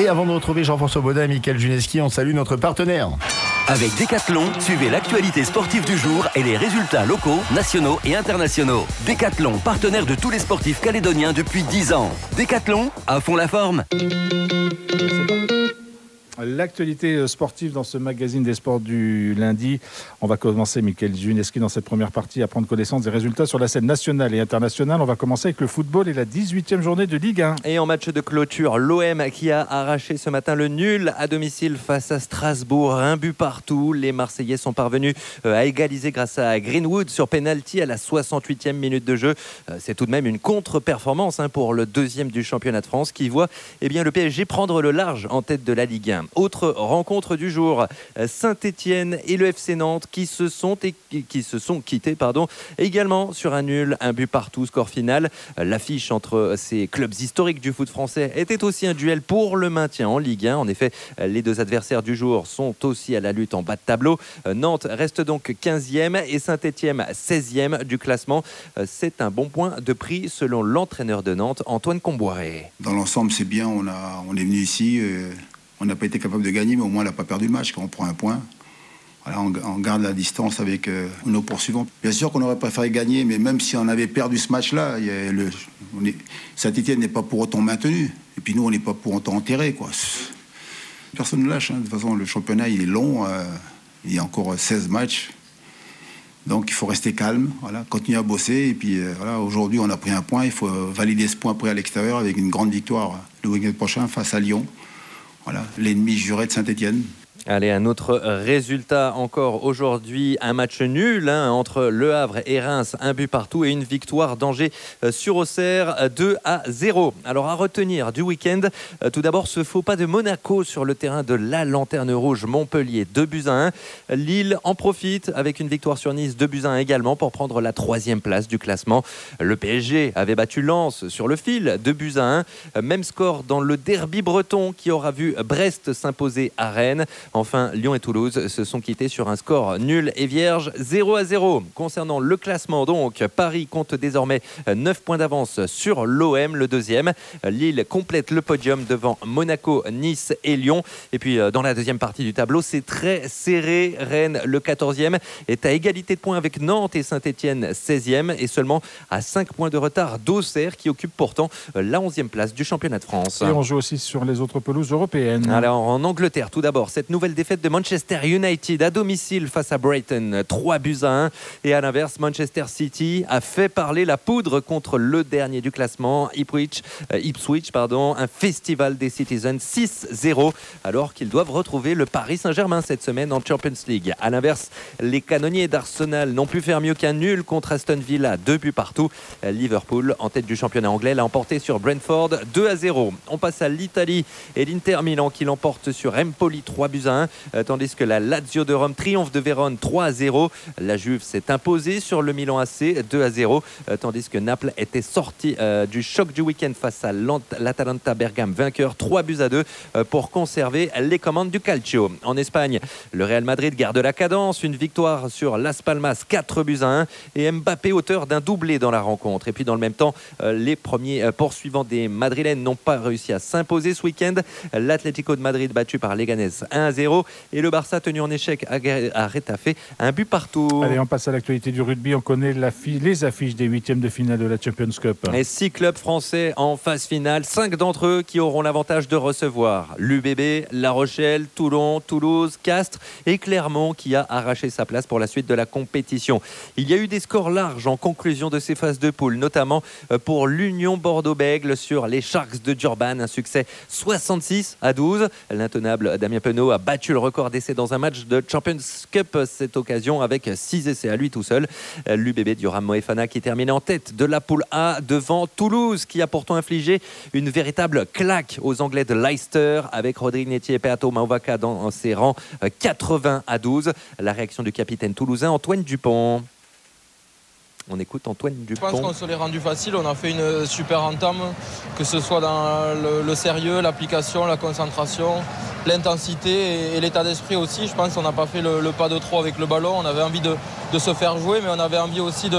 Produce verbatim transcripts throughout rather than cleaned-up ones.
Et avant de retrouver Jean-François Baudin et Mickaël Juneski, on salue notre partenaire. Avec Decathlon, suivez l'actualité sportive du jour et les résultats locaux, nationaux et internationaux. Decathlon, partenaire de tous les sportifs calédoniens depuis dix ans. Decathlon, à fond la forme. L'actualité sportive dans ce magazine des sports du lundi. On va commencer, Mickaël Juneski, dans cette première partie à prendre connaissance des résultats sur la scène nationale et internationale. On va commencer avec le football et la dix-huitième journée de Ligue un. Et en match de clôture, l'O M qui a arraché ce matin le nul à domicile face à Strasbourg. Un but partout. Les Marseillais sont parvenus à égaliser grâce à Greenwood sur penalty à la soixante-huitième minute de jeu. C'est tout de même une contre-performance pour le deuxième du championnat de France qui voit eh bien, le P S G prendre le large en tête de la Ligue un. Autre rencontre du jour, Saint-Étienne et le F C Nantes qui se sont, et qui se sont quittés pardon, également sur un nul, un but partout, score final. L'affiche entre ces clubs historiques du foot français était aussi un duel pour le maintien en Ligue un. En effet, les deux adversaires du jour sont aussi à la lutte en bas de tableau. Nantes reste donc quinzième et Saint-Étienne seizième du classement. C'est un bon point de prix selon l'entraîneur de Nantes, Antoine Comboiré. Dans l'ensemble, c'est bien. On, a, on est venu ici. Euh... On n'a pas été capable de gagner, mais au moins on n'a pas perdu le match quand on prend un point. Voilà, on, on garde la distance avec euh, nos poursuivants. Bien sûr qu'on aurait préféré gagner, mais même si on avait perdu ce match-là, Saint-Étienne n'est pas pour autant maintenu. Et puis nous, on n'est pas pour autant enterrés, quoi. Personne ne lâche. Hein. De toute façon, le championnat, il est long. Euh, il y a encore seize matchs. Donc il faut rester calme, voilà, continuer à bosser. Et puis euh, voilà, aujourd'hui, on a pris un point. Il faut valider ce point pris à l'extérieur avec une grande victoire le week-end prochain face à Lyon. Voilà, l'ennemi juré de Saint-Étienne. Allez, un autre résultat encore aujourd'hui, un match nul hein, entre Le Havre et Reims, un but partout et une victoire d'Angers sur Auxerre, deux à zéro. Alors à retenir du week-end, tout d'abord ce faux pas de Monaco sur le terrain de la Lanterne Rouge Montpellier, deux buts à un. Lille en profite avec une victoire sur Nice, deux buts à un également pour prendre la troisième place du classement. Le P S G avait battu Lens sur le fil, deux buts à un. Même score dans le derby breton qui aura vu Brest s'imposer à Rennes. Enfin, Lyon et Toulouse se sont quittés sur un score nul et vierge, zéro à zéro. Concernant le classement, donc, Paris compte désormais neuf points d'avance sur l'O M, le deuxième. Lille complète le podium devant Monaco, Nice et Lyon. Et puis, dans la deuxième partie du tableau, c'est très serré. Rennes, le quatorzième, est à égalité de points avec Nantes et Saint-Étienne, seizième. Et seulement à cinq points de retard d'Auxerre, qui occupe pourtant la onzième place du championnat de France. Et on joue aussi sur les autres pelouses européennes. Alors, en Angleterre, tout d'abord, cette nouvelle défaite de Manchester United à domicile face à Brighton, trois buts à un. Et à l'inverse, Manchester City a fait parler la poudre contre le dernier du classement, Ipswich, euh, Ipswich pardon, un festival des Citizens, six zéro, alors qu'ils doivent retrouver le Paris Saint-Germain cette semaine en Champions League. À l'inverse, les canonniers d'Arsenal n'ont pu faire mieux qu'un nul contre Aston Villa, deux buts partout. Liverpool, en tête du championnat anglais, l'a emporté sur Brentford, deux à zéro. On passe à l'Italie et l'Inter Milan qui l'emporte sur Empoli, trois buts à un. Tandis que la Lazio de Rome triomphe de Vérone trois à zéro. La Juve s'est imposée sur le Milan A C deux à zéro. Tandis que Naples était sorti euh, du choc du week-end face à l'Atalanta Bergame, vainqueur trois buts à deux euh, pour conserver les commandes du Calcio. En Espagne, le Real Madrid garde la cadence. Une victoire sur Las Palmas, quatre buts à un. Et Mbappé auteur d'un doublé dans la rencontre. Et puis dans le même temps, euh, les premiers euh, poursuivants des Madrilènes n'ont pas réussi à s'imposer ce week-end. L'Atlético de Madrid battu par Leganés un à zéro. Et le Barça tenu en échec à Retafe, un but partout. Allez, on passe à l'actualité du rugby. On connaît les affiches des huitièmes de finale de la Champions Cup. Et six clubs français en phase finale, cinq d'entre eux qui auront l'avantage de recevoir l'U B B, La Rochelle, Toulon, Toulouse, Castres et Clermont qui a arraché sa place pour la suite de la compétition. Il y a eu des scores larges en conclusion de ces phases de poule, notamment pour l'Union Bordeaux-Bègles sur les Sharks de Durban, un succès soixante-six à douze. L'intenable Damien Penaud a battu le record d'essais dans un match de Champions Cup cette occasion avec six essais à lui tout seul. L'U B B d'Yoram Moefana qui termine en tête de la poule A devant Toulouse qui a pourtant infligé une véritable claque aux Anglais de Leicester avec Rodrigue Netier et Peato Mauvaka dans ses rangs, quatre-vingts à douze. La réaction du capitaine toulousain Antoine Dupont. On écoute Antoine Dupont. Je pense qu'on se l'est rendu facile, on a fait une super entame, que ce soit dans le, le sérieux, l'application, la concentration, l'intensité et, et l'état d'esprit aussi. Je pense qu'on n'a pas fait le, le pas de trop avec le ballon, on avait envie de, de se faire jouer, mais on avait envie aussi de,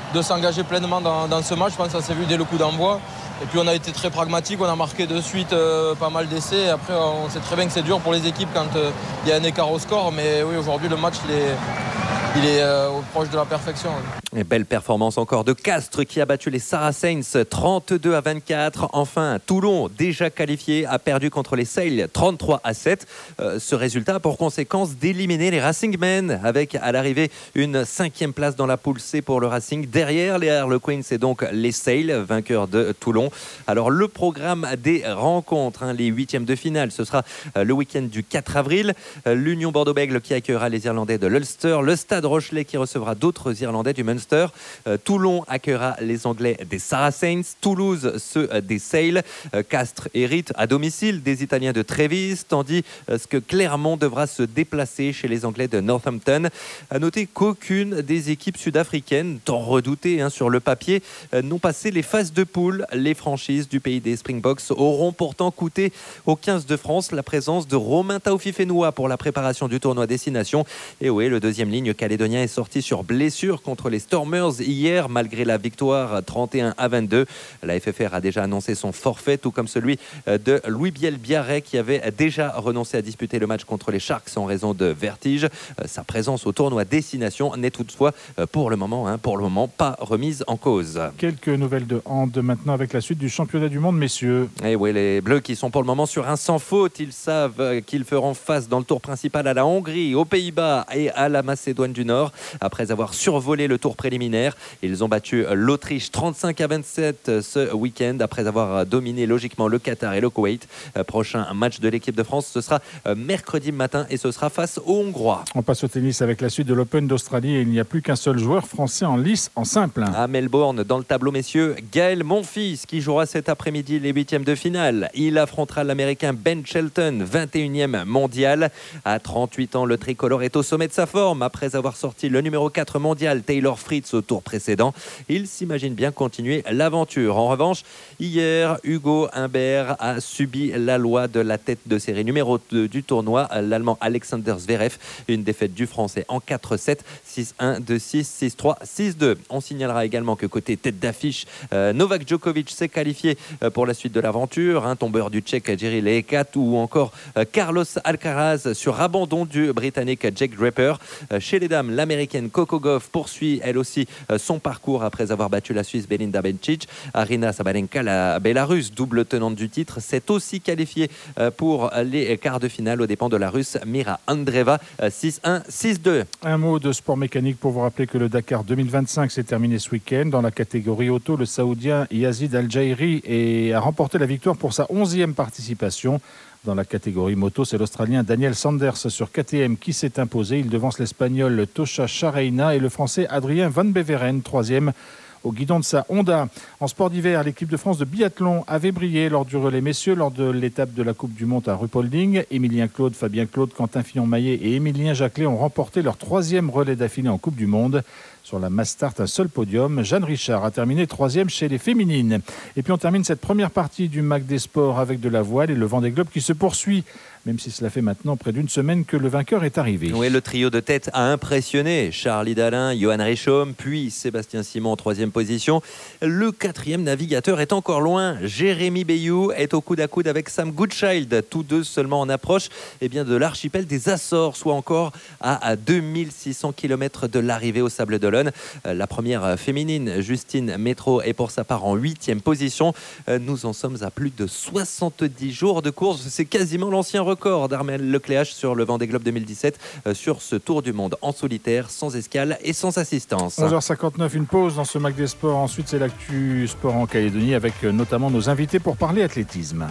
de s'engager pleinement dans, dans ce match. Je pense que ça s'est vu dès le coup d'envoi. Et puis on a été très pragmatique, on a marqué de suite euh, pas mal d'essais. Et après, on sait très bien que c'est dur pour les équipes quand il euh, y a un écart au score. Mais oui, aujourd'hui, le match, il est, il est euh, proche de la perfection. Et belle performance encore de Castres qui a battu les Saracens trente-deux à vingt-quatre. Enfin, Toulon, déjà qualifié, a perdu contre les Sale trente-trois à sept. Euh, ce résultat a pour conséquence d'éliminer les Racing Men avec à l'arrivée une cinquième place dans la poule C pour le Racing. Derrière les Harlequins, c'est donc les Sale, vainqueurs de Toulon. Alors le programme des rencontres, hein, les huitièmes de finale, ce sera euh, le week-end du quatre avril. Euh, L'Union Bordeaux-Bègles qui accueillera les Irlandais de l'Ulster. Le Stade Rochelet qui recevra d'autres Irlandais du Munster. Euh, Toulon accueillera les Anglais des Saracens, Toulouse ceux euh, des Sale, euh, Castres hérite à domicile des Italiens de Trévise, tandis euh, que Clermont devra se déplacer chez les Anglais de Northampton. À noter qu'aucune des équipes sud-africaines, tant redoutées hein, sur le papier, euh, n'ont passé les phases de poule. Les franchises du pays des Springboks auront pourtant coûté aux quinze de France la présence de Romain Taofifénois pour la préparation du tournoi Destination. Et oui, le deuxième ligne calédonien est sorti sur blessure contre les Stormers hier, malgré la victoire trente et un à vingt-deux. La F F R a déjà annoncé son forfait, tout comme celui de Louis Biel-Biarret, qui avait déjà renoncé à disputer le match contre les Sharks en raison de vertige. Sa présence au tournoi Destination n'est toutefois, pour le moment, hein, pour le moment, pas remise en cause. Quelques nouvelles de hand maintenant avec la suite du championnat du monde, messieurs. Et oui, les Bleus qui sont pour le moment sur un sans faute. Ils savent qu'ils feront face dans le tour principal à la Hongrie, aux Pays-Bas et à la Macédoine du Nord. Après avoir survolé le tour préliminaire, ils ont battu l'Autriche trente-cinq à vingt-sept ce week-end après avoir dominé logiquement le Qatar et le Koweït. Prochain match de l'équipe de France, ce sera mercredi matin et ce sera face aux Hongrois. On passe au tennis avec la suite de l'Open d'Australie et il n'y a plus qu'un seul joueur français en lice en simple. À Melbourne, dans le tableau messieurs, Gaël Monfils qui jouera cet après-midi les huitièmes de finale. Il affrontera l'Américain Ben Shelton, vingt et unième mondial. À trente-huit ans, le tricolore est au sommet de sa forme après avoir sorti le numéro quatre mondial Taylor Fritz au tour précédent. Il s'imagine bien continuer l'aventure. En revanche, hier, Hugo Humbert a subi la loi de la tête de série numéro deux du tournoi, l'Allemand Alexander Zverev. Une défaite du Français en quatre sept, six un, deux six, six trois, six deux. On signalera également que côté tête d'affiche, euh, Novak Djokovic s'est qualifié euh, pour la suite de l'aventure. Un tombeur du Tchèque Jiří Lekat ou encore euh, Carlos Alcaraz sur abandon du Britannique Jake Draper. Euh, chez les dames, l'Américaine Coco Gauff poursuit elle aussi euh, son parcours après avoir battu la Suisse Belinda Bencic. Arina Sabalenka, la Bélarusse, double tenante du titre, s'est aussi qualifiée euh, pour les quarts de finale aux dépens de la Russe Mira Andreeva, euh, six un, six deux. Un mot de sport mécanique pour vous rappeler que le Dakar deux mille vingt-cinq s'est terminé ce week-end. Dans la catégorie auto, le Saoudien Yazid Al-Jairi a remporté la victoire pour sa onzième participation. Dans la catégorie moto, c'est l'Australien Daniel Sanders sur K T M qui s'est imposé. Il devance l'Espagnol Tosha Chareina et le Français Adrien Van Beveren, troisième au guidon de sa Honda. En sport d'hiver, l'équipe de France de biathlon avait brillé lors du relais messieurs, lors de l'étape de la Coupe du Monde à Ruhpolding. Émilien Claude, Fabien Claude, Quentin Fillon-Maillet et Émilien Jacquelet ont remporté leur troisième relais d'affilée en Coupe du Monde. Sur la Mass Start, un seul podium. Jeanne Richard a terminé troisième chez les féminines. Et puis on termine cette première partie du Mac des Sports avec de la voile et le Vendée Globe qui se poursuit, même si cela fait maintenant près d'une semaine que le vainqueur est arrivé. Oui, le trio de tête a impressionné. Charlie Dalin, Johan Richaume, puis Sébastien Simon en troisième position. Le quatrième navigateur est encore loin. Jérémy Bayou est au coude à coude avec Sam Goodchild, tous deux seulement en approche eh bien, de l'archipel des Açores, soit encore à deux mille six cents kilomètres de l'arrivée au Sable d'Olonne. La première féminine, Justine Métro, est pour sa part en huitième position. Nous en sommes à plus de soixante-dix jours de course. C'est quasiment l'ancien record d'Armelle Lecléache sur le Vendée Globe deux mille dix-sept, sur ce Tour du Monde en solitaire, sans escale et sans assistance. onze heures cinquante-neuf, une pause dans ce Mac des Sports. Ensuite, c'est l'actu sport en Calédonie avec notamment nos invités pour parler athlétisme.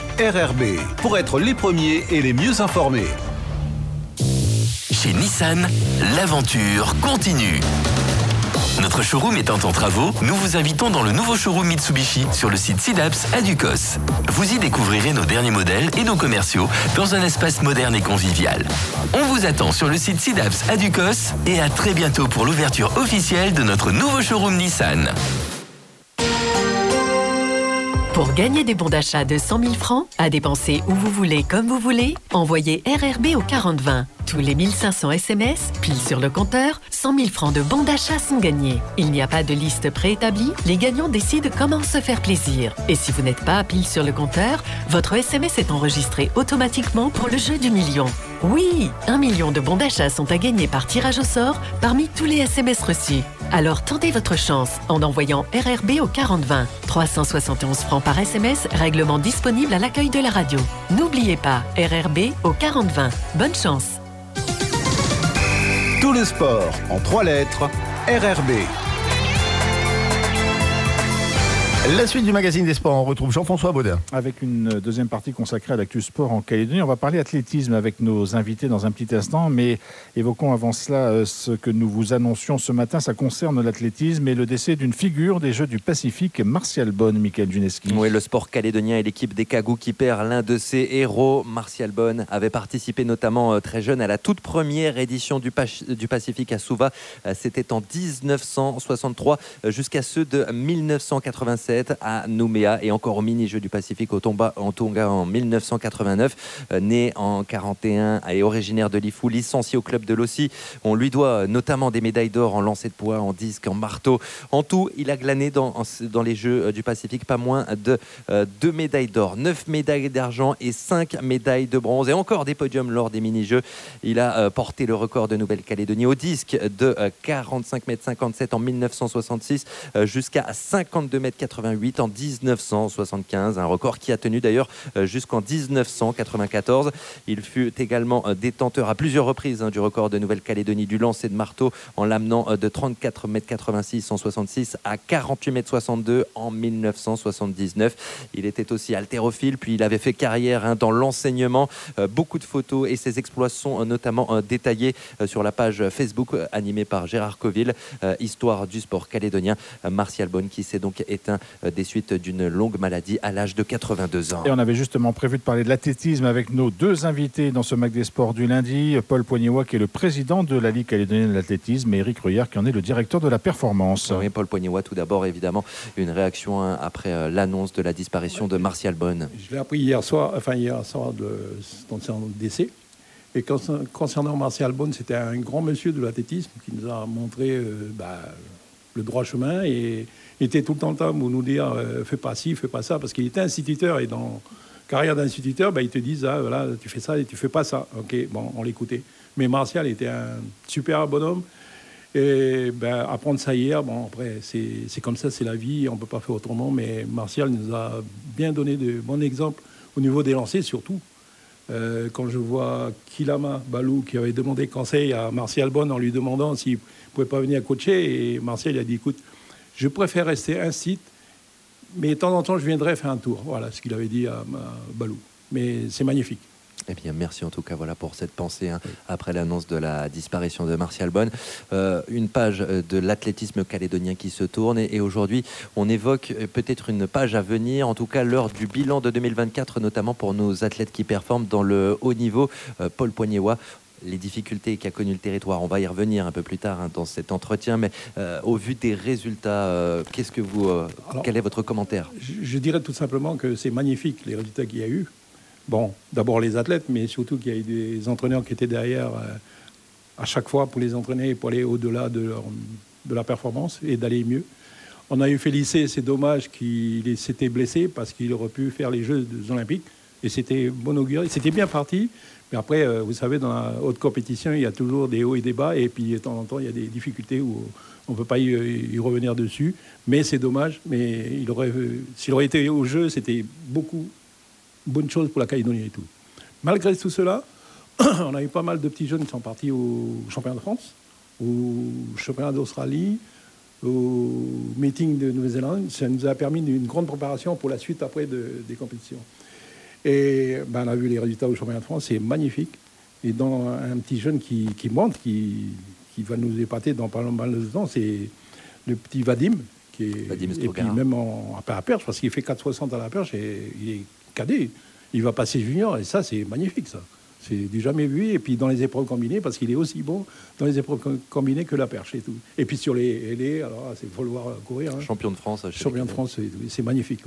R R B, pour être les premiers et les mieux informés. Chez Nissan, l'aventure continue. Notre showroom étant en travaux, nous vous invitons dans le nouveau showroom Mitsubishi sur le site SIDAPS à Ducos. Vous y découvrirez nos derniers modèles et nos commerciaux dans un espace moderne et convivial. On vous attend sur le site SIDAPS à Ducos et à très bientôt pour l'ouverture officielle de notre nouveau showroom Nissan. Pour gagner des bons d'achat de cent mille francs, à dépenser où vous voulez, comme vous voulez, envoyez R R B au quarante vingt. Tous les mille cinq cents S M S, pile sur le compteur, cent mille francs de bons d'achat sont gagnés. Il n'y a pas de liste préétablie, les gagnants décident comment se faire plaisir. Et si vous n'êtes pas pile sur le compteur, votre S M S est enregistré automatiquement pour le jeu du million. Oui, un million de bons d'achat sont à gagner par tirage au sort parmi tous les S M S reçus. Alors tentez votre chance en envoyant R R B au quarante vingt. trois cent soixante et onze francs par S M S, règlement disponible à l'accueil de la radio. N'oubliez pas, R R B au quarante vingt. Bonne chance. Tout le sport en trois lettres, R R B. La suite du magazine des sports, on retrouve Jean-François Baudin. Avec une deuxième partie consacrée à l'actu sport en Calédonie. On va parler athlétisme avec nos invités dans un petit instant, mais évoquons avant cela ce que nous vous annoncions ce matin. Ça concerne l'athlétisme et le décès d'une figure des Jeux du Pacifique, Martial Bonne, Michael Juneski. Oui, le sport calédonien et l'équipe des Cagous qui perd l'un de ses héros. Martial Bonne avait participé notamment très jeune à la toute première édition du, Pac- du Pacifique à Suva. C'était en dix-neuf cent soixante-trois jusqu'à ceux de mille neuf cent quatre-vingt-sept à Nouméa et encore au mini-jeux du Pacifique au Tonga, en Tonga en mille neuf cent quatre-vingt-neuf. Euh, né en quarante et un et originaire de Lifou, licencié au club de Lossi. On lui doit notamment des médailles d'or en lancer de poids, en disque, en marteau. En tout, il a glané dans, dans les Jeux du Pacifique pas moins de euh, deux médailles d'or, neuf médailles d'argent et cinq médailles de bronze et encore des podiums lors des mini-jeux. Il a euh, porté le record de Nouvelle-Calédonie au disque de euh, quarante-cinq mètres cinquante-sept en mille neuf cent soixante-six euh, jusqu'à cinquante-deux mètres quatre-vingt-huit en dix-neuf cent soixante-quinze, un record qui a tenu d'ailleurs jusqu'en dix-neuf cent quatre-vingt-quatorze. Il fut également détenteur à plusieurs reprises hein, du record de Nouvelle-Calédonie du lancer de marteau en l'amenant de trente-quatre mètres quatre-vingt-six en soixante-six à quarante-huit mètres soixante-deux en mille neuf cent soixante-dix-neuf. Il était aussi haltérophile, puis il avait fait carrière hein, dans l'enseignement. Euh, beaucoup de photos et ses exploits sont euh, notamment euh, détaillés euh, sur la page Facebook euh, animée par Gérard Coville, euh, Histoire du sport calédonien. Euh, Martial Bonne qui s'est donc éteint des suites d'une longue maladie à l'âge de quatre-vingt-deux ans. Et on avait justement prévu de parler de l'athlétisme avec nos deux invités dans ce Mag des Sports du lundi, Paul Poignéois qui est le président de la Ligue calédonienne de l'athlétisme et Éric Ruyard qui en est le directeur de la performance. Oui, Paul Poignéois, tout d'abord évidemment une réaction hein, après euh, l'annonce de la disparition de Martial Bonne. Je l'ai appris hier soir, enfin hier soir de son décès. Et concernant Martial Bonne, c'était un grand monsieur de l'athlétisme qui nous a montré euh, bah, le droit chemin et il était tout le temps là pour nous dire euh, fais pas ci, fais pas ça, parce qu'il était instituteur et dans carrière d'instituteur, bah, ils te disent ah, voilà, tu fais ça et tu fais pas ça. Ok, bon, on l'écoutait. Mais Martial était un super bonhomme et ben, apprendre ça hier, bon après c'est, c'est comme ça, c'est la vie, on peut pas faire autrement. Mais Martial nous a bien donné de bons exemples au niveau des lancers surtout. Euh, quand je vois Kilama Balou qui avait demandé conseil à Martial Bonne en lui demandant s'il pouvait pas venir coacher et Martial il a dit écoute, je préfère rester un site, mais de temps en temps, je viendrai faire un tour. Voilà ce qu'il avait dit à, à Balou. Mais c'est magnifique. Eh bien, merci en tout cas voilà, pour cette pensée hein, oui. Après l'annonce de la disparition de Martial Bonne. Euh, une page de l'athlétisme calédonien qui se tourne et, et aujourd'hui, on évoque peut-être une page à venir, en tout cas l'heure du bilan de deux mille vingt-quatre, notamment pour nos athlètes qui performent dans le haut niveau. Euh, Paul Poignéois, les difficultés qu'a connu le territoire, on va y revenir un peu plus tard hein, dans cet entretien, mais euh, au vu des résultats, euh, qu'est-ce que vous, euh, Alors, quel est votre commentaire ? je, je dirais tout simplement que c'est magnifique les résultats qu'il y a eu. Bon, d'abord les athlètes, mais surtout qu'il y a eu des entraîneurs qui étaient derrière euh, à chaque fois pour les entraîner et pour aller au-delà de, leur, de la performance et d'aller mieux. On a eu Félicé, c'est dommage qu'il s'était blessé parce qu'il aurait pu faire les Jeux olympiques et c'était bon augure, c'était bien parti. Mais après, euh, vous savez, dans la haute compétition, il y a toujours des hauts et des bas et puis de temps en temps, il y a des difficultés où on ne peut pas y, y revenir dessus. Mais c'est dommage, mais il aurait, s'il aurait été au jeu, c'était beaucoup bonne chose pour la Calédonie et tout. Malgré tout cela, on a eu pas mal de petits jeunes qui sont partis au championnat de France, au championnat d'Australie, au meeting de Nouvelle-Zélande. Ça nous a permis une grande préparation pour la suite après de, des compétitions. Et ben, on a vu les résultats au championnat de France, c'est magnifique. Et dans un petit jeune qui, qui monte, qui, qui va nous épater dans pas mal de temps, c'est le petit Vadim, qui est, Vadim et puis même en, à la perche, parce qu'il fait quatre soixante à la perche et il est cadet. Il va passer junior et ça, c'est magnifique, ça. C'est du jamais vu. Et puis dans les épreuves combinées, parce qu'il est aussi bon dans les épreuves combinées que la perche et tout. Et puis sur les ailés, alors il faut le voir courir. Hein. Champion de France. Champion de France, c'est, c'est magnifique, là.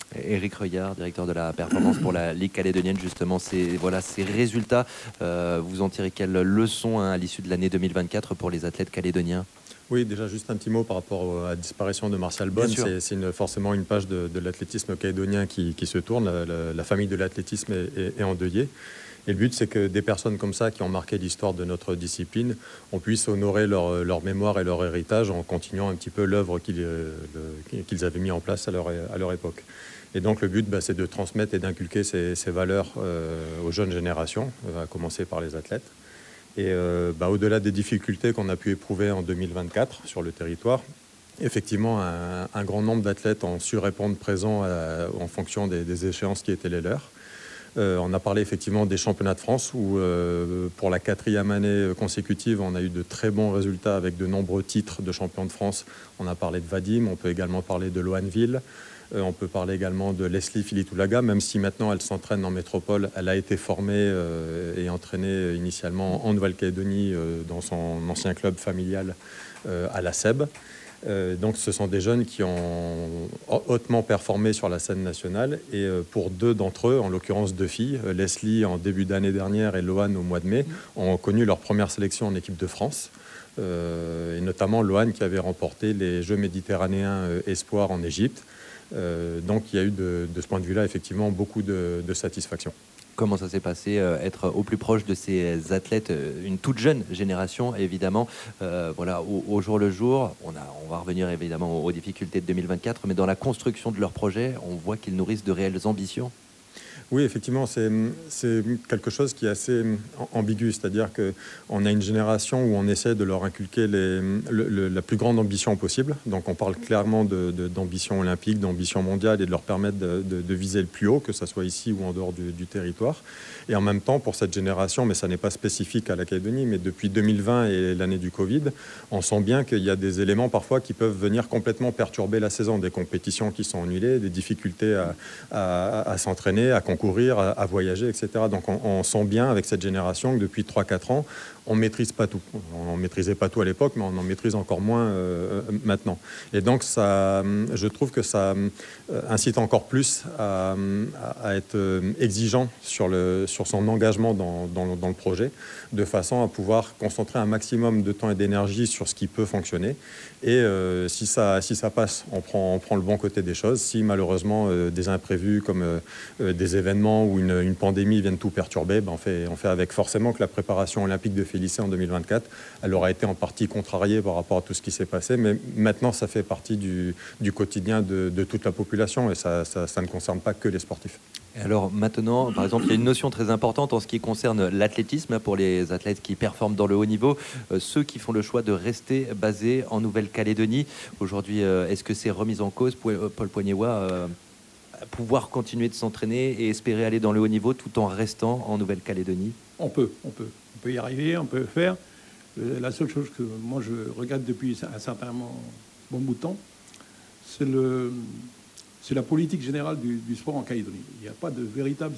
Éric Reuillard, directeur de la performance pour la Ligue calédonienne, justement, ces, voilà, ces résultats, euh, vous en tirez quelle leçon hein, à l'issue de l'année deux mille vingt-quatre pour les athlètes calédoniens? Oui, déjà juste un petit mot par rapport à la disparition de Martial Bonne. C'est, c'est une, forcément une page de, de l'athlétisme calédonien qui, qui se tourne. La, la, la famille de l'athlétisme est, est, est endeuillée. Et le but, c'est que des personnes comme ça, qui ont marqué l'histoire de notre discipline, on puisse honorer leur, leur mémoire et leur héritage en continuant un petit peu l'œuvre qu'ils, le, qu'ils avaient mis en place à leur, à leur époque. Et donc le but, bah, c'est de transmettre et d'inculquer ces, ces valeurs euh, aux jeunes générations, euh, à commencer par les athlètes. Et euh, bah, au-delà des difficultés qu'on a pu éprouver en deux mille vingt-quatre sur le territoire, effectivement, un, un grand nombre d'athlètes ont su répondre présents à, en fonction des, des échéances qui étaient les leurs. Euh, on a parlé effectivement des championnats de France où, euh, pour la quatrième année consécutive, on a eu de très bons résultats avec de nombreux titres de champion de France. On a parlé de Vadim, on peut également parler de Loanville. Euh, on peut parler également de Leslie Filitoulaga, même si maintenant elle s'entraîne en métropole. Elle a été formée euh, et entraînée initialement en Nouvelle-Calédonie euh, dans son ancien club familial euh, à la S E B. Euh, donc ce sont des jeunes qui ont hautement performé sur la scène nationale. Et euh, pour deux d'entre eux, en l'occurrence deux filles, euh, Leslie en début d'année dernière et Loane au mois de mai, ont connu leur première sélection en équipe de France. Euh, et notamment Loane qui avait remporté les Jeux méditerranéens euh, Espoir en Égypte. Euh, donc il y a eu de, de ce point de vue-là effectivement beaucoup de, de satisfaction. Comment ça s'est passé, euh, être au plus proche de ces athlètes, euh, une toute jeune génération évidemment, euh, voilà, au, au jour le jour, on, a, on va revenir évidemment aux, aux difficultés de deux mille vingt-quatre, mais dans la construction de leur projet, on voit qu'ils nourrissent de réelles ambitions. Oui, effectivement, c'est, c'est quelque chose qui est assez ambigu, c'est-à-dire qu'on a une génération où on essaie de leur inculquer les, le, le, la plus grande ambition possible. Donc on parle clairement de, de, d'ambition olympique, d'ambition mondiale et de leur permettre de, de, de viser le plus haut, que ce soit ici ou en dehors du, du territoire. Et en même temps, pour cette génération, mais ça n'est pas spécifique à la Calédonie, mais depuis deux mille vingt et l'année du Covid, on sent bien qu'il y a des éléments parfois qui peuvent venir complètement perturber la saison, des compétitions qui sont annulées, des difficultés à, à, à s'entraîner, à concourir, à, à voyager, et cetera. Donc on, on sent bien avec cette génération que depuis trois quatre ans, on ne maîtrise pas tout. On ne maîtrisait pas tout à l'époque, mais on en maîtrise encore moins euh, maintenant. Et donc ça, je trouve que ça euh, incite encore plus à, à être exigeant sur, le, sur son engagement dans, dans, dans le projet, de façon à pouvoir concentrer un maximum de temps et d'énergie sur ce qui peut fonctionner. Et euh, si, ça, si ça passe, on prend, on prend le bon côté des choses. Si malheureusement euh, des imprévus comme euh, des événements ou une, une pandémie viennent tout perturber, ben on, fait, on fait avec forcément que la préparation olympique de Félicé en deux mille vingt-quatre, elle aura été en partie contrariée par rapport à tout ce qui s'est passé, mais maintenant ça fait partie du, du quotidien de, de toute la population et ça, ça, ça ne concerne pas que les sportifs. Et alors maintenant, par exemple, il y a une notion très importante en ce qui concerne l'athlétisme pour les athlètes qui performent dans le haut niveau, euh, ceux qui font le choix de rester basés en Nouvelle-Calédonie. Aujourd'hui, euh, est-ce que c'est remis en cause, Paul Poignéois, euh, pouvoir continuer de s'entraîner et espérer aller dans le haut niveau tout en restant en Nouvelle-Calédonie? On peut, on peut. On peut y arriver, on peut le faire. Euh, la seule chose que moi je regarde depuis un certain bon bout de temps, c'est le... c'est la politique générale du, du sport en Calédonie. Il n'y a pas de véritable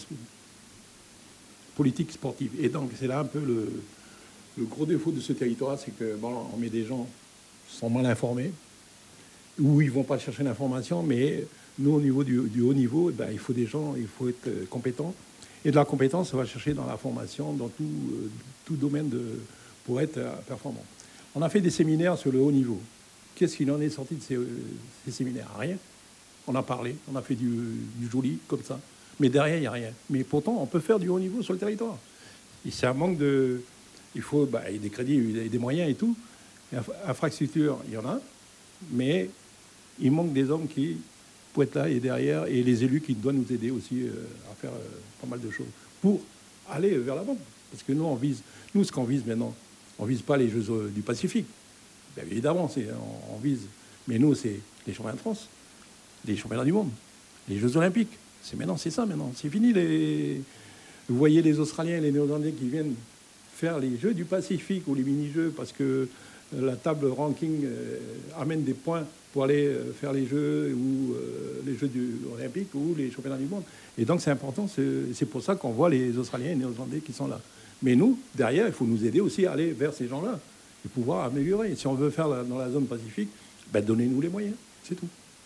politique sportive. Et donc, c'est là un peu le, le gros défaut de ce territoire, c'est que bon, on met des gens qui sont mal informés, ou ils ne vont pas chercher l'information, mais nous, au niveau du, du haut niveau, eh ben, il faut des gens, il faut être compétent. Et de la compétence, on va chercher dans la formation, dans tout, euh, tout domaine de, pour être euh, performant. On a fait des séminaires sur le haut niveau. Qu'est-ce qu'il en est sorti de ces, euh, ces séminaires? Rien. On a parlé, on a fait du, du joli comme ça. Mais derrière, il n'y a rien. Mais pourtant, on peut faire du haut niveau sur le territoire. Et c'est un manque de... Il faut bah, des crédits, des moyens et tout. Infrastructure, il y en a. Mais il manque des hommes qui pour être là et derrière. Et les élus qui doivent nous aider aussi euh, à faire euh, pas mal de choses pour aller vers l'avant. Parce que nous, on vise... Nous, ce qu'on vise maintenant, on ne vise pas les Jeux du Pacifique. Bien évidemment, c'est, on, on vise... Mais nous, c'est les championnats de France. Les championnats du monde, les Jeux Olympiques. C'est maintenant, c'est ça maintenant. C'est fini. Les... Vous voyez les Australiens et les Néo-Zélandais qui viennent faire les Jeux du Pacifique ou les mini-jeux parce que la table ranking euh, amène des points pour aller euh, faire les Jeux ou euh, les Jeux du... Olympiques ou les championnats du monde. Et donc c'est important. C'est, c'est pour ça qu'on voit les Australiens et les Néo-Zélandais qui sont là. Mais nous, derrière, il faut nous aider aussi à aller vers ces gens-là et pouvoir améliorer. Si on veut faire la, dans la zone Pacifique, ben, donnez-nous les moyens. C'est tout.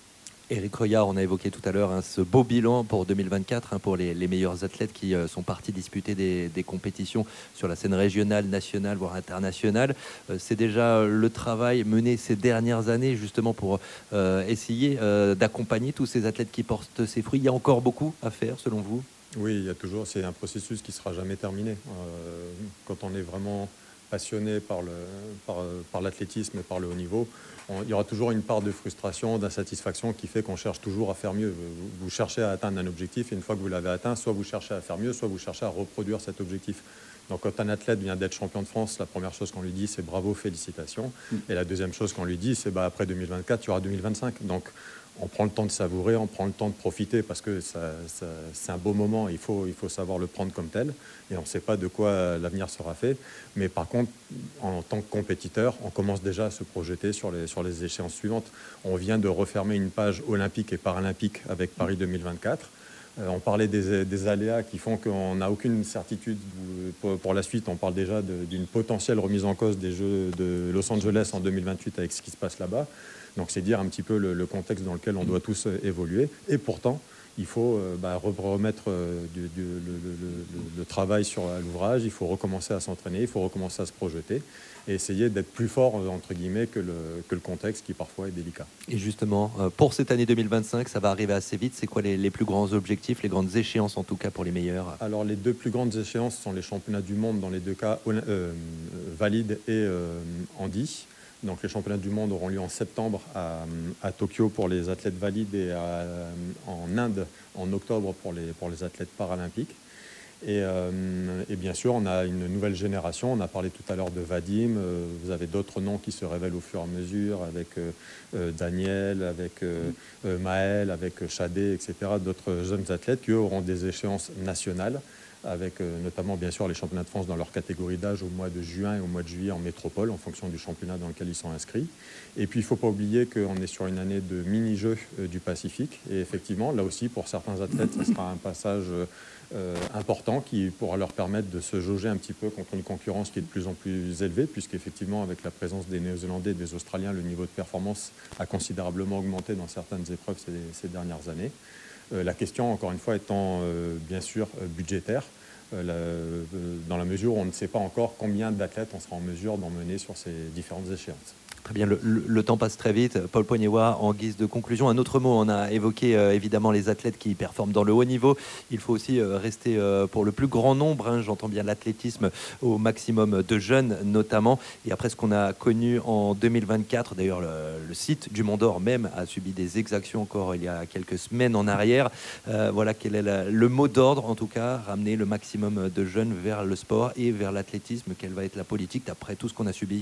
Éric Reuillard, on a évoqué tout à l'heure hein, ce beau bilan pour deux mille vingt-quatre hein, pour les, les meilleurs athlètes qui euh, sont partis disputer des, des compétitions sur la scène régionale, nationale, voire internationale. Euh, c'est déjà le travail mené ces dernières années justement pour euh, essayer euh, d'accompagner tous ces athlètes qui portent ses fruits. Il y a encore beaucoup à faire selon vous ? Oui, il y a toujours, c'est un processus qui ne sera jamais terminé. Euh, quand on est vraiment passionné par, le, par, par l'athlétisme et par le haut niveau, on, il y aura toujours une part de frustration, d'insatisfaction qui fait qu'on cherche toujours à faire mieux. Vous, vous cherchez à atteindre un objectif et une fois que vous l'avez atteint, soit vous cherchez à faire mieux, soit vous cherchez à reproduire cet objectif. Donc quand un athlète vient d'être champion de France, la première chose qu'on lui dit, c'est bravo, félicitations. Et la deuxième chose qu'on lui dit, c'est bah, après deux mille vingt-quatre, il y aura deux mille vingt-cinq. Donc on prend le temps de savourer, on prend le temps de profiter parce que ça, ça, c'est un beau moment, il faut, il faut savoir le prendre comme tel. Et on ne sait pas de quoi l'avenir sera fait. Mais par contre, en tant que compétiteur, on commence déjà à se projeter sur les, sur les échéances suivantes. On vient de refermer une page olympique et paralympique avec Paris deux mille vingt-quatre. Euh, on parlait des, des aléas qui font qu'on n'a aucune certitude pour, pour la suite. On parle déjà de, d'une potentielle remise en cause des Jeux de Los Angeles en deux mille vingt-huit avec ce qui se passe là-bas. Donc c'est dire un petit peu le, le contexte dans lequel on doit tous évoluer. Et pourtant, il faut euh, bah, remettre euh, du, du, le, le, le, le travail sur l'ouvrage, il faut recommencer à s'entraîner, il faut recommencer à se projeter et essayer d'être plus fort, entre guillemets, que le, que le contexte qui parfois est délicat. Et justement, euh, pour cette année deux mille vingt-cinq, ça va arriver assez vite. C'est quoi les, les plus grands objectifs, les grandes échéances en tout cas pour les meilleurs ? Alors les deux plus grandes échéances sont les championnats du monde dans les deux cas, euh, valide et euh, handi. Donc les championnats du monde auront lieu en septembre à, à Tokyo pour les athlètes valides et à, en Inde en octobre pour les, pour les athlètes paralympiques. Et, euh, et bien sûr, on a une nouvelle génération. On a parlé tout à l'heure de Vadim. Euh, vous avez d'autres noms qui se révèlent au fur et à mesure avec euh, euh, Daniel, avec euh, euh, Maël, avec Chadé, et cetera. D'autres jeunes athlètes qui eux, auront des échéances nationales, avec euh, notamment bien sûr les championnats de France dans leur catégorie d'âge au mois de juin et au mois de juillet en métropole en fonction du championnat dans lequel ils sont inscrits. Et puis il ne faut pas oublier qu'on est sur une année de mini-jeux euh, du Pacifique et effectivement là aussi pour certains athlètes ça sera un passage euh, important qui pourra leur permettre de se jauger un petit peu contre une concurrence qui est de plus en plus élevée puisqu'effectivement avec la présence des Néo-Zélandais et des Australiens le niveau de performance a considérablement augmenté dans certaines épreuves ces, ces dernières années. Euh, la question, encore une fois, étant euh, bien sûr euh, budgétaire, euh, la, euh, dans la mesure où on ne sait pas encore combien d'athlètes on sera en mesure d'emmener sur ces différentes échéances. Très bien, le, le, le temps passe très vite. Paul Poignewa, en guise de conclusion, un autre mot. On a évoqué euh, évidemment les athlètes qui performent dans le haut niveau. Il faut aussi euh, rester euh, pour le plus grand nombre, hein, j'entends bien l'athlétisme, au maximum de jeunes notamment. Et après ce qu'on a connu en deux mille vingt-quatre, d'ailleurs le, le site du Mont d'Or même a subi des exactions encore il y a quelques semaines en arrière. Euh, voilà quel est la, le mot d'ordre, en tout cas, ramener le maximum de jeunes vers le sport et vers l'athlétisme. Quelle va être la politique d'après tout ce qu'on a subi ?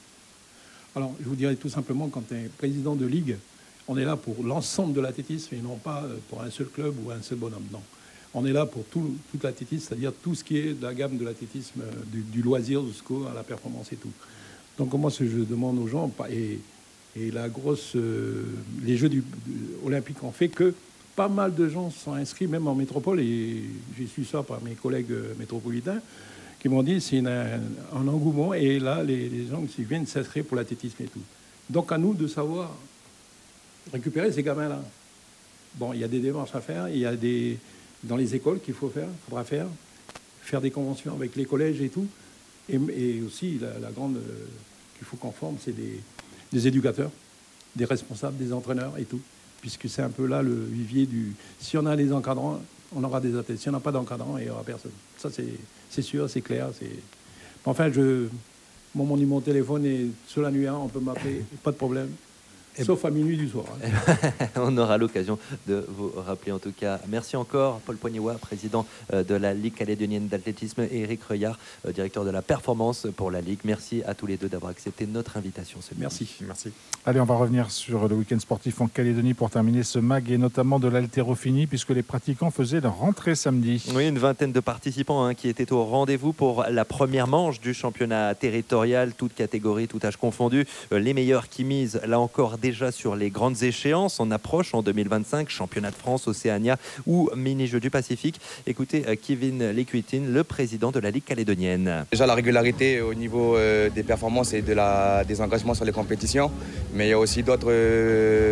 Alors, je vous dirais tout simplement, quand on est président de ligue, on est là pour l'ensemble de l'athlétisme et non pas pour un seul club ou un seul bonhomme. Non. On est là pour tout, toute l'athlétisme, c'est-à-dire tout ce qui est de la gamme de l'athlétisme, du, du loisir jusqu'à la performance et tout. Donc, moi, ce que je demande aux gens, et, et la grosse, euh, les Jeux du, du, olympiques ont fait que pas mal de gens sont inscrits, même en métropole, et j'ai su ça par mes collègues métropolitains, qui m'ont dit c'est une, un, un engouement et là les, les gens qui viennent s'inscrire pour l'athlétisme et tout. Donc à nous de savoir récupérer ces gamins-là. Bon, il y a des démarches à faire, il y a des dans les écoles qu'il faut faire, faudra faire, faire des conventions avec les collèges et tout. Et, et aussi la, la grande euh, qu'il faut qu'on forme, c'est des, des éducateurs, des responsables, des entraîneurs et tout. Puisque c'est un peu là le vivier du. Si on a des encadrants, on aura des athlètes. Si on n'a pas d'encadrant, il n'y aura personne. Ça, c'est, c'est sûr, c'est clair. C'est... Enfin, je... Moi, mon numéro de téléphone est sur l'annuaire, on peut m'appeler, pas de problème. Sauf à minuit du soir. Hein. On aura l'occasion de vous rappeler en tout cas. Merci encore Paul Poignewa, président de la Ligue calédonienne d'athlétisme, et Éric Reuillard, directeur de la performance pour la Ligue. Merci à tous les deux d'avoir accepté notre invitation ce Merci. Merci. Allez, on va revenir sur le week-end sportif en Calédonie pour terminer ce mag et notamment de l'haltérophilie puisque les pratiquants faisaient leur rentrée samedi. Oui, une vingtaine de participants hein, qui étaient au rendez-vous pour la première manche du championnat territorial, toutes catégories, tout âge confondu. Les meilleurs qui misent là encore déjà sur les grandes échéances. On approche en deux mille vingt-cinq, championnat de France, Océania ou mini-jeux du Pacifique. Écoutez Kevin Lecuitin, le président de la Ligue calédonienne. Déjà la régularité au niveau euh, des performances et de la, des engagements sur les compétitions, mais il y a aussi d'autres, euh,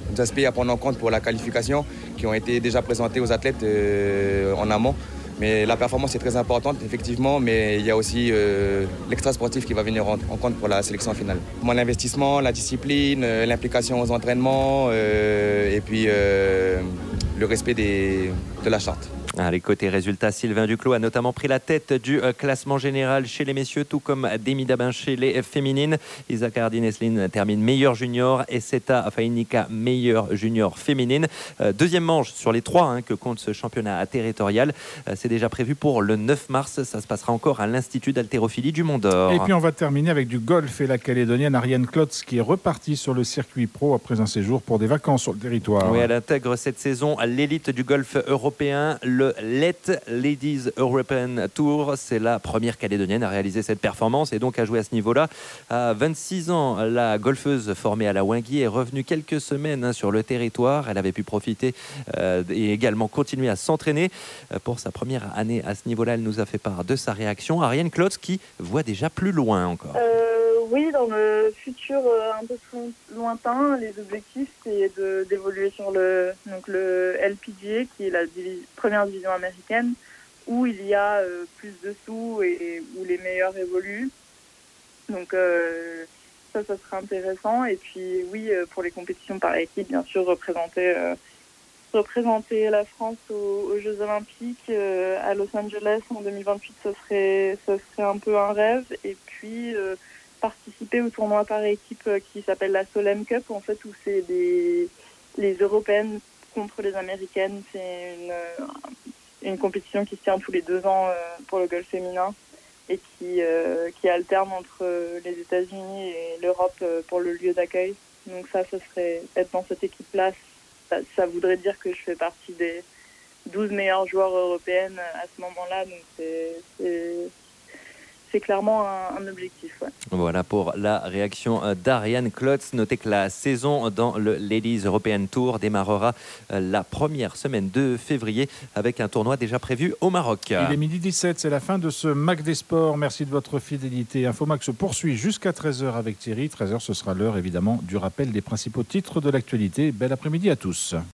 aspects à prendre en compte pour la qualification qui ont été déjà présentés aux athlètes euh, en amont. Mais la performance est très importante, effectivement, mais il y a aussi euh, l'extra sportif qui va venir en, en compte pour la sélection finale. Mon investissement, la discipline, euh, l'implication aux entraînements euh, et puis euh, le respect des, de la charte. Allez, côté résultats, Sylvain Duclos a notamment pris la tête du classement général chez les messieurs, tout comme Demi Dabin chez les féminines. Isaac Hardin-Esslin termine meilleur junior et Seta Fainika meilleure junior féminine. Euh, deuxième manche sur les trois hein, que compte ce championnat territorial. Euh, c'est déjà prévu pour le neuf mars. Ça se passera encore à l'Institut d'haltérophilie du Mont d'Or. Et puis on va terminer avec du golf et la Calédonienne Ariane Klotz qui est repartie sur le circuit pro après un séjour pour des vacances sur le territoire. Oui, elle intègre cette saison l'élite du golf européen, le Let Ladies European Tour. C'est la première Calédonienne à réaliser cette performance et donc à jouer à ce niveau-là. À vingt-six ans, la golfeuse formée à la Wingui est revenue quelques semaines hein, sur le territoire. Elle avait pu profiter euh, et également continuer à s'entraîner. Euh, pour sa première année à ce niveau-là, elle nous a fait part de sa réaction. Ariane Klotz qui voit déjà plus loin encore. Euh, oui, dans le futur euh, un peu plus lointain, les objectifs, c'est de, d'évoluer sur le, donc le L P G A, qui est la divi- première division américaine, où il y a euh, plus de sous et où les meilleurs évoluent. Donc euh, ça, ça serait intéressant. Et puis oui, euh, pour les compétitions par équipe, bien sûr, représenter, euh, représenter la France aux, aux Jeux Olympiques euh, à Los Angeles en deux mille vingt-huit, ça serait, ça serait un peu un rêve. Et puis euh, participer au tournoi par équipe euh, qui s'appelle la Solheim Cup, en fait, où c'est des, les Européennes contre les Américaines. C'est une, une compétition qui se tient tous les deux ans euh, pour le golf féminin et qui, euh, qui alterne entre les États-Unis et l'Europe euh, pour le lieu d'accueil. Donc ça, ce serait être dans cette équipe-là. Ça, ça voudrait dire que je fais partie des douze meilleures joueurs européennes à ce moment-là. Donc c'est, c'est, c'est clairement un, un objectif. Ouais. Voilà pour la réaction d'Ariane Klotz. Notez que la saison dans le Ladies European Tour démarrera la première semaine de février avec un tournoi déjà prévu au Maroc. Il est midi dix-sept, c'est la fin de ce Mac des Sports. Merci de votre fidélité. Infomac se poursuit jusqu'à treize heures avec Thierry. treize heures, ce sera l'heure évidemment du rappel des principaux titres de l'actualité. Bel après-midi à tous.